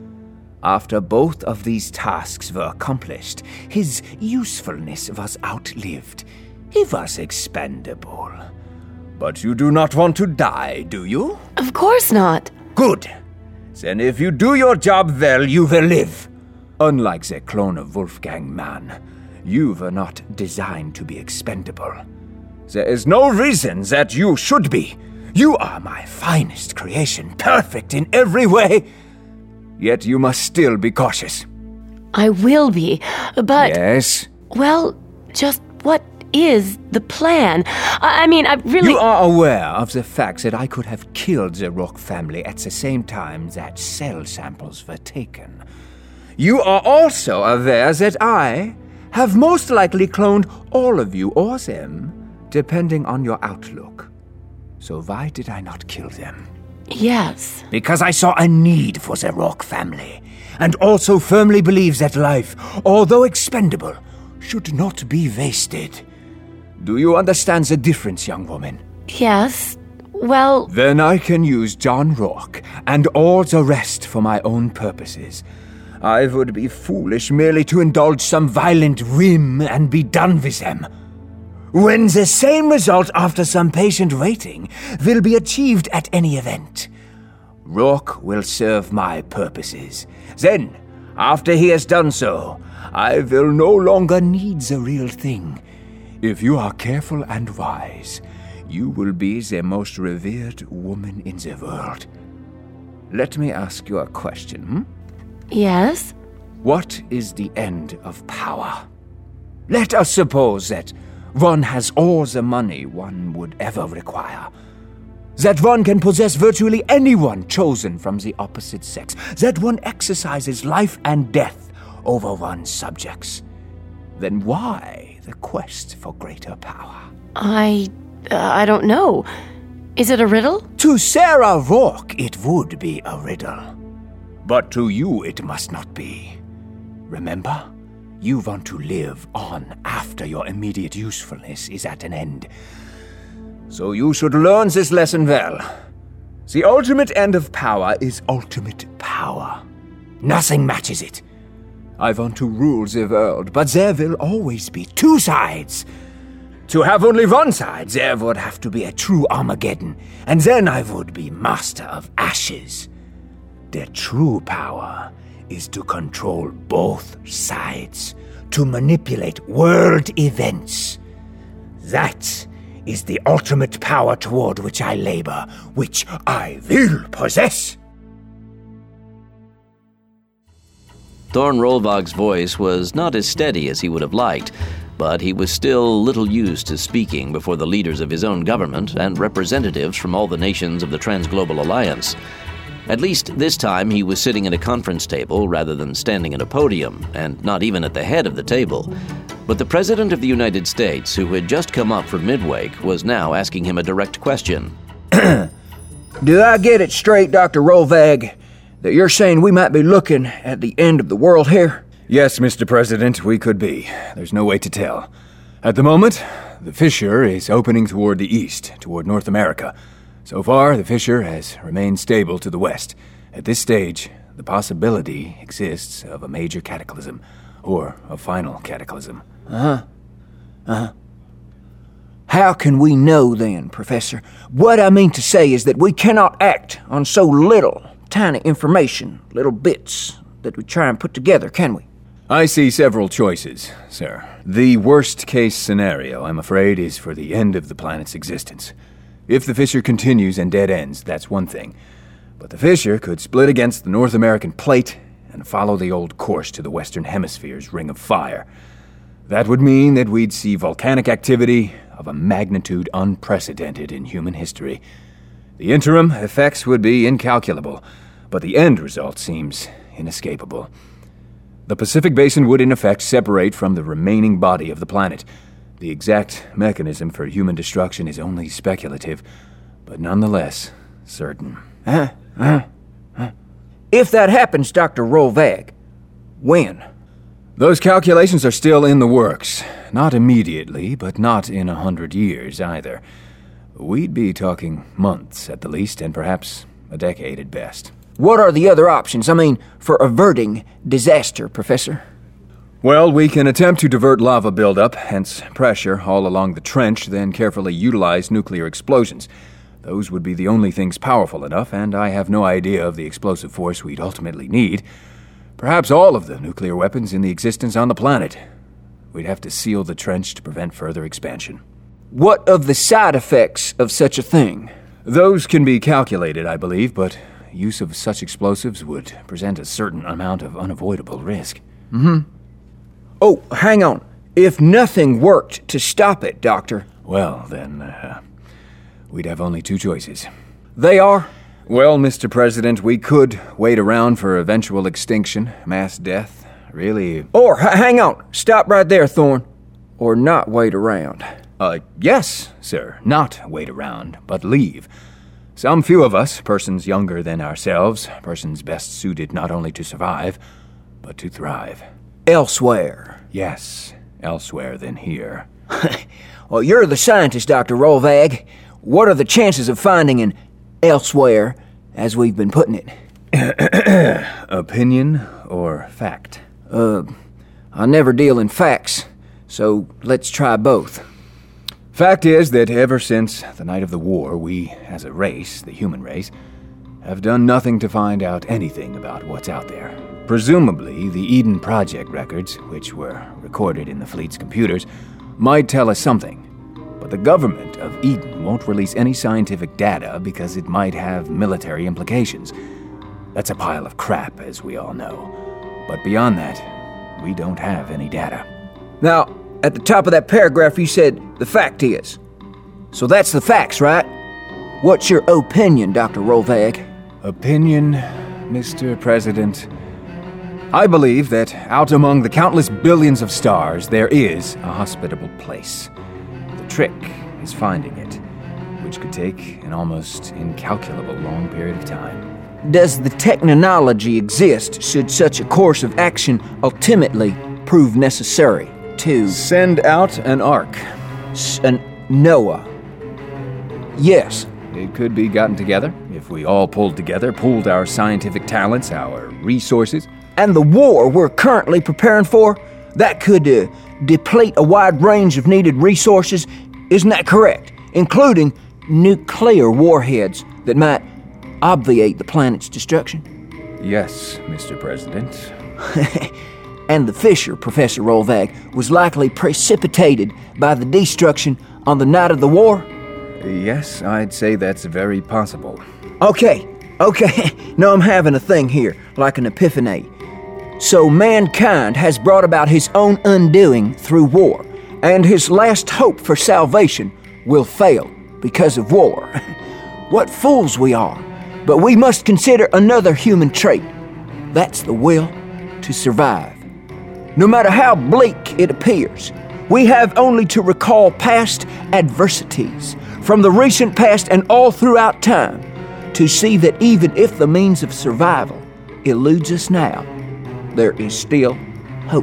After both of these tasks were accomplished, his usefulness was outlived. He was expendable. But you do not want to die, do you? Of course not. Good. Then if you do your job well, you will live. Unlike the clone of Wolfgang Mann, you were not designed to be expendable. There is no reason that you should be. You are my finest creation, perfect in every way. Yet you must still be cautious. I will be, but... Yes? Well, just what is the plan? I mean, I really... You are aware of the fact that I could have killed the Rourke family at the same time that cell samples were taken. You are also aware that I have most likely cloned all of you or them, depending on your outlook. So why did I not kill them? Yes. Because I saw a need for the Rourke family, and also firmly believe that life, although expendable, should not be wasted. Do you understand the difference, young woman? Yes. Well... Then I can use John Rourke and all the rest for my own purposes. I would be foolish merely to indulge some violent whim and be done with them. When the same result after some patient waiting will be achieved at any event, Rourke will serve my purposes. Then, after he has done so, I will no longer need the real thing. If you are careful and wise, you will be the most revered woman in the world. Let me ask you a question, Yes? What is the end of power? Let us suppose that one has all the money one would ever require. That one can possess virtually anyone chosen from the opposite sex. That one exercises life and death over one's subjects. Then why the quest for greater power? I don't know. Is it a riddle? To Sarah Rourke, it would be a riddle. But to you, it must not be. Remember, you want to live on after your immediate usefulness is at an end. So you should learn this lesson well. The ultimate end of power is ultimate power. Nothing matches it. I want to rule the world, but there will always be two sides. To have only one side, there would have to be a true Armageddon, and then I would be master of ashes. The true power is to control both sides, to manipulate world events. That is the ultimate power toward which I labor, which I will possess. Thorn Rolvag's voice was not as steady as he would have liked, but he was still little used to speaking before the leaders of his own government and representatives from all the nations of the Transglobal Alliance. At least this time he was sitting at a conference table rather than standing at a podium, and not even at the head of the table. But the President of the United States, who had just come up from Midwake, was now asking him a direct question. Do I get it straight, Dr. Rolvag, that you're saying we might be looking at the end of the world here? Yes, Mr. President, we could be. There's no way to tell. At the moment, the fissure is opening toward the east, toward North America. So far, the fissure has remained stable to the west. At this stage, the possibility exists of a major cataclysm, or a final cataclysm. How can we know then, Professor? What I mean to say is that we cannot act on so little, tiny information, little bits that we try and put together, can we? I see several choices, sir. The worst-case scenario, I'm afraid, is for the end of the planet's existence. If the fissure continues and dead ends, that's one thing. But the fissure could split against the North American plate and follow the old course to the Western Hemisphere's Ring of Fire. That would mean that we'd see volcanic activity, of a magnitude unprecedented in human history. The interim effects would be incalculable, but the end result seems inescapable. The Pacific Basin would in effect separate from the remaining body of the planet. The exact mechanism for human destruction is only speculative, but nonetheless certain. If that happens, Dr. Rolvag, when? Those calculations are still in the works. Not immediately, but not in 100 years either. We'd be talking months at the least, and perhaps a decade at best. What are the other options? I mean, for averting disaster, Professor? Well, we can attempt to divert lava buildup, hence pressure, all along the trench, then carefully utilize nuclear explosions. Those would be the only things powerful enough, and I have no idea of the explosive force we'd ultimately need. Perhaps all of the nuclear weapons in the existence on the planet. We'd have to seal the trench to prevent further expansion. What of the side effects of such a thing? Those can be calculated, I believe, but use of such explosives would present a certain amount of unavoidable risk. Oh, hang on. If nothing worked to stop it, Doctor... Well, then, we'd have only two choices. They are? Well, Mr. President, we could wait around for eventual extinction, mass death, really... Or, hang on. Stop right there, Thorn. Or not wait around. Yes, sir. Not wait around, but leave. Some few of us, persons younger than ourselves, persons best suited not only to survive, but to thrive. Elsewhere. Yes, elsewhere than here. Well, you're the scientist, Dr. Rolvag. What are the chances of finding an elsewhere, as we've been putting it? Opinion or fact? I never deal in facts, so let's try both. Fact is that ever since the night of the war, we, as a race, the human race, have done nothing to find out anything about what's out there. Presumably, the Eden Project records, which were recorded in the fleet's computers, might tell us something. But the government of Eden won't release any scientific data because it might have military implications. That's a pile of crap, as we all know. But beyond that, we don't have any data. Now, at the top of that paragraph you said, the fact is. So that's the facts, right? What's your opinion, Dr. Rolvag? Opinion, Mr. President? I believe that out among the countless billions of stars, there is a hospitable place. The trick is finding it, which could take an almost incalculable long period of time. Does the technology exist should such a course of action ultimately prove necessary to... Send out an ark. An Noah. Yes. It could be gotten together if we all pooled our scientific talents, our resources. And the war we're currently preparing for, that could deplete a wide range of needed resources, isn't that correct? Including nuclear warheads that might obviate the planet's destruction? Yes, Mr. President. And the fissure, Professor Rolvag, was likely precipitated by the destruction on the night of the war? Yes, I'd say that's very possible. Okay. Now I'm having a thing here, like an epiphany. So mankind has brought about his own undoing through war, and his last hope for salvation will fail because of war. What fools we are! But we must consider another human trait. That's the will to survive. No matter how bleak it appears, we have only to recall past adversities from the recent past and all throughout time to see that even if the means of survival eludes us now, there is still hope.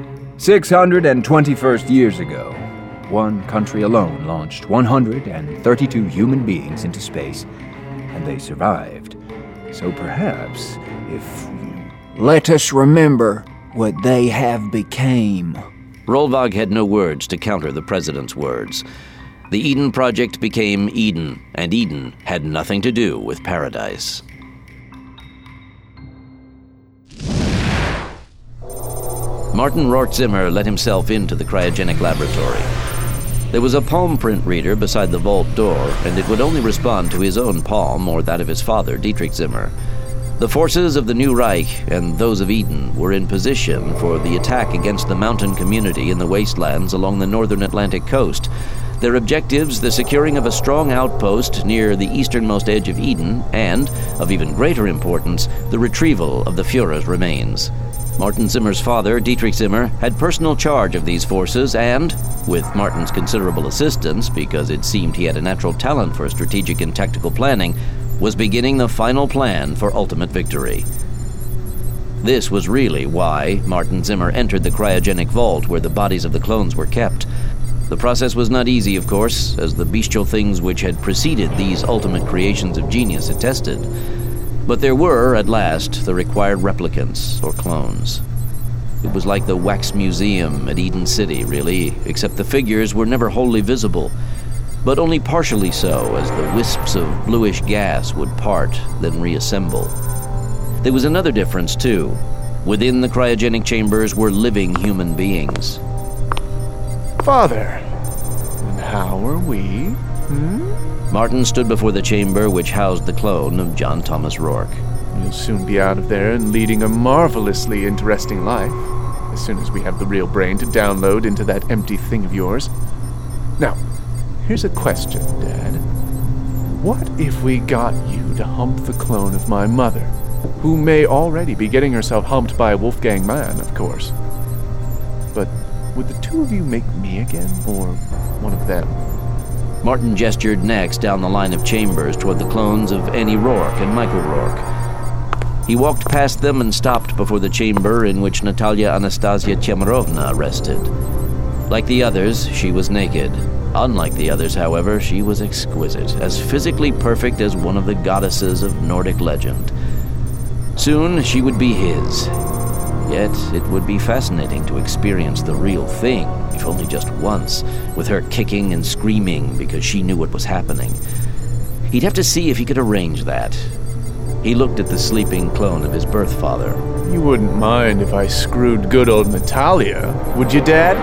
621st years ago, one country alone launched 132 human beings into space, and they survived. So perhaps if... Let us remember what they have became. Rolvag had no words to counter the president's words. The Eden Project became Eden, and Eden had nothing to do with paradise. Martin Rourke Zimmer let himself into the cryogenic laboratory. There was a palm print reader beside the vault door, and it would only respond to his own palm or that of his father, Dietrich Zimmer. The forces of the New Reich and those of Eden were in position for the attack against the mountain community in the wastelands along the northern Atlantic coast. Their objectives, the securing of a strong outpost near the easternmost edge of Eden, and, of even greater importance, the retrieval of the Führer's remains. Martin Zimmer's father, Dietrich Zimmer, had personal charge of these forces and, with Martin's considerable assistance, because it seemed he had a natural talent for strategic and tactical planning, was beginning the final plan for ultimate victory. This was really why Martin Zimmer entered the cryogenic vault where the bodies of the clones were kept. The process was not easy, of course, as the bestial things which had preceded these ultimate creations of genius attested. But there were, at last, the required replicants, or clones. It was like the wax museum at Eden City, really, except the figures were never wholly visible, but only partially so, as the wisps of bluish gas would part, then reassemble. There was another difference, too. Within the cryogenic chambers were living human beings. Father, and how are we? Martin stood before the chamber which housed the clone of John Thomas Rourke. You'll soon be out of there and leading a marvelously interesting life, as soon as we have the real brain to download into that empty thing of yours. Now, here's a question, Dad. What if we got you to hump the clone of my mother, who may already be getting herself humped by Wolfgang Mann, of course? But would the two of you make me again, or one of them? Martin gestured next down the line of chambers toward the clones of Annie Rourke and Michael Rourke. He walked past them and stopped before the chamber in which Natalia Anastasia Tyemurovna rested. Like the others, she was naked. Unlike the others, however, she was exquisite, as physically perfect as one of the goddesses of Nordic legend. Soon she would be his. Yet it would be fascinating to experience the real thing, if only just once, with her kicking and screaming because she knew what was happening. He'd have to see if he could arrange that. He looked at the sleeping clone of his birth father. You wouldn't mind if I screwed good old Natalia, would you, Dad?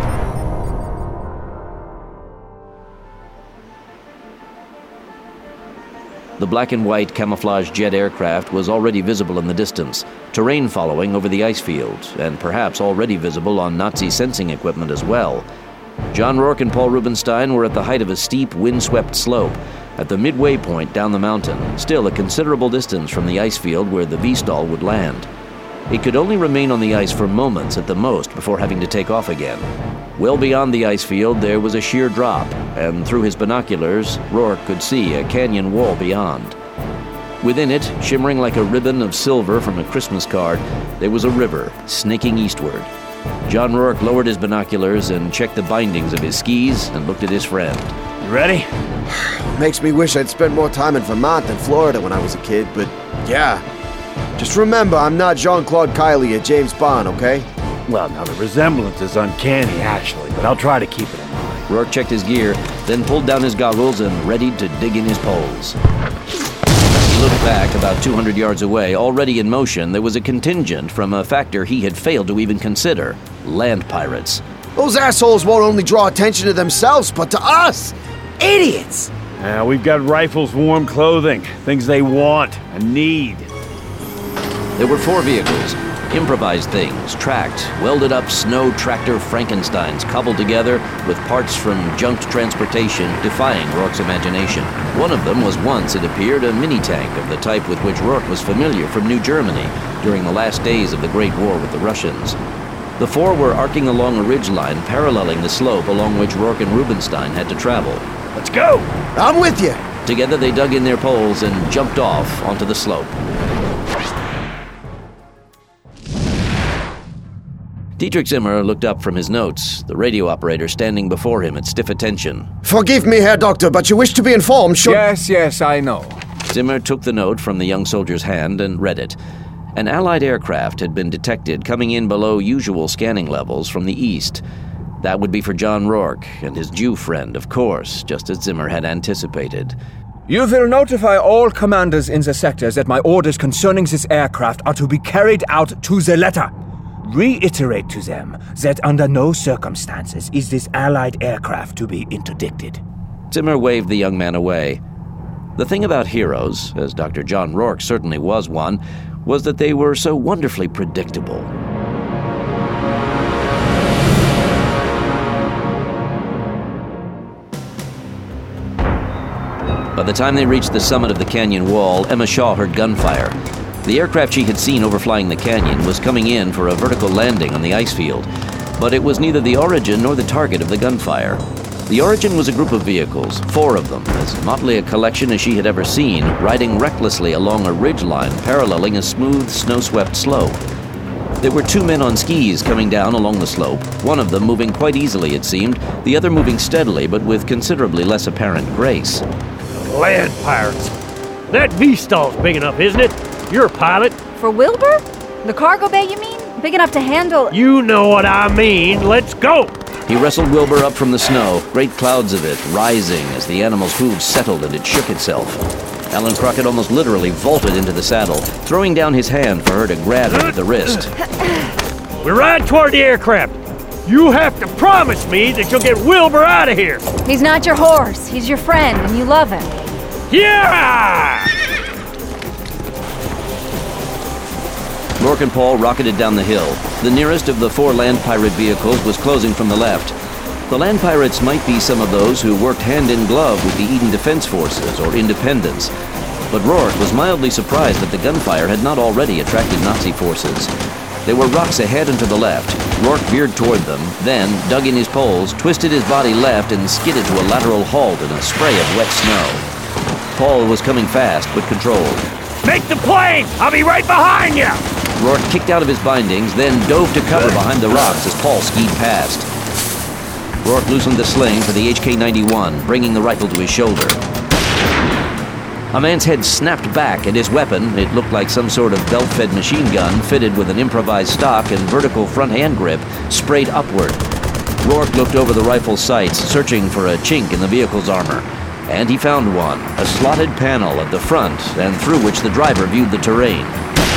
The black and white camouflage jet aircraft was already visible in the distance, terrain following over the ice field, and perhaps already visible on Nazi sensing equipment as well. John Rourke and Paul Rubinstein were at the height of a steep, wind-swept slope, at the midway point down the mountain, still a considerable distance from the ice field where the V-Stall would land. It could only remain on the ice for moments at the most before having to take off again. Well beyond the ice field, there was a sheer drop, and through his binoculars, Rourke could see a canyon wall beyond. Within it, shimmering like a ribbon of silver from a Christmas card, there was a river, snaking eastward. John Rourke lowered his binoculars and checked the bindings of his skis and looked at his friend. You ready? Makes me wish I'd spent more time in Vermont than Florida when I was a kid, but yeah. Just remember, I'm not Jean-Claude Kiley or James Bond, okay? Well, now the resemblance is uncanny, actually, but I'll try to keep it in mind. Rourke checked his gear, then pulled down his goggles and readied to dig in his poles. He looked back about 200 yards away. Already in motion, there was a contingent from a factor he had failed to even consider: land pirates. Those assholes won't only draw attention to themselves, but to us! Idiots! Now, we've got rifles, warm clothing, things they want and need. There were 4 vehicles, improvised things, tracked, welded-up snow tractor Frankensteins cobbled together with parts from junked transportation defying Rourke's imagination. One of them was once, it appeared, a mini-tank of the type with which Rourke was familiar from New Germany during the last days of the Great War with the Russians. The 4 were arcing along a ridgeline paralleling the slope along which Rourke and Rubinstein had to travel. Let's go! I'm with you! Together they dug in their poles and jumped off onto the slope. Dietrich Zimmer looked up from his notes, the radio operator standing before him at stiff attention. Forgive me, Herr Doctor, but you wish to be informed, should... Yes, I know. Zimmer took the note from the young soldier's hand and read it. An Allied aircraft had been detected coming in below usual scanning levels from the east. That would be for John Rourke and his Jew friend, of course, just as Zimmer had anticipated. You will notify all commanders in the sectors that my orders concerning this aircraft are to be carried out to the letter. Reiterate to them that under no circumstances is this Allied aircraft to be interdicted. Zimmer waved the young man away. The thing about heroes, as Dr. John Rourke certainly was one, was that they were so wonderfully predictable. the time they reached the summit of the canyon wall, Emma Shaw heard gunfire. The aircraft she had seen overflying the canyon was coming in for a vertical landing on the ice field, but it was neither the origin nor the target of the gunfire. The origin was a group of vehicles, 4 of them, as motley a collection as she had ever seen, riding recklessly along a ridgeline paralleling a smooth, snow-swept slope. There were 2 men on skis coming down along the slope, one of them moving quite easily, it seemed, the other moving steadily but with considerably less apparent grace. Land pirates. That V-stall's big enough, isn't it? You're a pilot. For Wilbur? The cargo bay, you mean? Big enough to handle... You know what I mean. Let's go! He wrestled Wilbur up from the snow, great clouds of it rising as the animal's hooves settled and it shook itself. Alan Crockett almost literally vaulted into the saddle, throwing down his hand for her to grab him at the wrist. We ride toward the aircraft. You have to promise me that you'll get Wilbur out of here. He's not your horse. He's your friend, and you love him. Yeah! Rourke and Paul rocketed down the hill. The nearest of the 4 land pirate vehicles was closing from the left. The land pirates might be some of those who worked hand in glove with the Eden Defense Forces or Independents, but Rourke was mildly surprised that the gunfire had not already attracted Nazi forces. There were rocks ahead and to the left. Rourke veered toward them, then dug in his poles, twisted his body left, and skidded to a lateral halt in a spray of wet snow. Paul was coming fast, but controlled. Make the plane! I'll be right behind you! Rourke kicked out of his bindings, then dove to cover behind the rocks as Paul skied past. Rourke loosened the sling for the HK-91, bringing the rifle to his shoulder. A man's head snapped back, and his weapon, it looked like some sort of belt-fed machine gun fitted with an improvised stock and vertical front hand grip, sprayed upward. Rourke looked over the rifle's sights, searching for a chink in the vehicle's armor. And he found one, a slotted panel at the front and through which the driver viewed the terrain.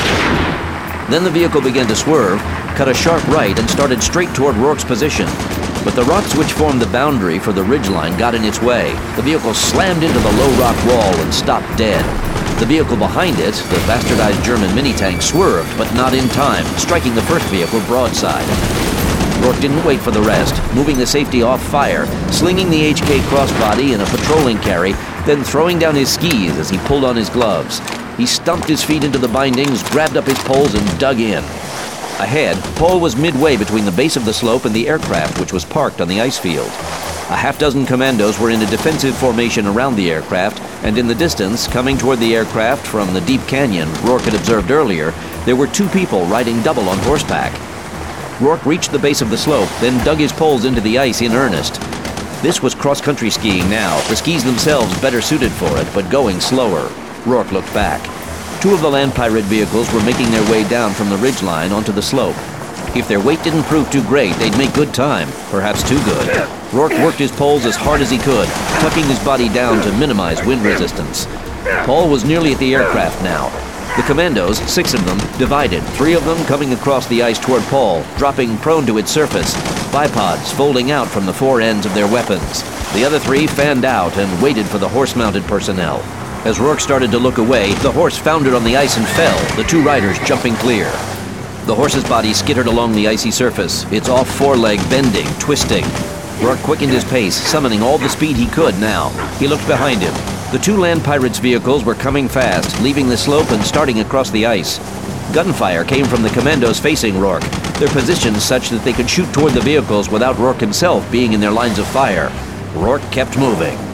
Then the vehicle began to swerve, cut a sharp right, and started straight toward Rourke's position. But the rocks which formed the boundary for the ridgeline got in its way. The vehicle slammed into the low rock wall and stopped dead. The vehicle behind it, the bastardized German mini-tank, swerved, but not in time, striking the first vehicle broadside. Rourke didn't wait for the rest, moving the safety off fire, slinging the HK crossbody in a patrolling carry, then throwing down his skis as he pulled on his gloves. He stumped his feet into the bindings, grabbed up his poles, and dug in. Ahead, Paul was midway between the base of the slope and the aircraft, which was parked on the ice field. A half-dozen commandos were in a defensive formation around the aircraft, and in the distance, coming toward the aircraft from the deep canyon Rourke had observed earlier, there were 2 people riding double on horseback. Rourke reached the base of the slope, then dug his poles into the ice in earnest. This was cross-country skiing now, the skis themselves better suited for it, but going slower. Rourke looked back. 2 of the land pirate vehicles were making their way down from the ridgeline onto the slope. If their weight didn't prove too great, they'd make good time, perhaps too good. Rourke worked his poles as hard as he could, tucking his body down to minimize wind resistance. Paul was nearly at the aircraft now. The commandos, 6 of them, divided, 3 of them coming across the ice toward Paul, dropping prone to its surface, bipods folding out from the 4 ends of their weapons. The other 3 fanned out and waited for the horse-mounted personnel. As Rourke started to look away, the horse foundered on the ice and fell, the 2 riders jumping clear. The horse's body skittered along the icy surface, its off foreleg bending, twisting. Rourke quickened his pace, summoning all the speed he could now. He looked behind him. The 2 land pirates' vehicles were coming fast, leaving the slope and starting across the ice. Gunfire came from the commandos facing Rourke, their positions such that they could shoot toward the vehicles without Rourke himself being in their lines of fire. Rourke kept moving.